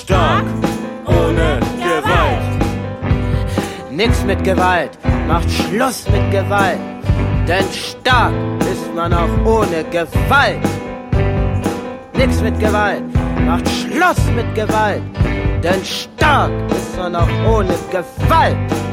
stark ohne Gewalt. Nix mit Gewalt, macht Schluss mit Gewalt, denn stark ist man auch ohne Gewalt. Nix mit Gewalt, macht Schluss mit Gewalt, denn stark ist man auch ohne Gewalt.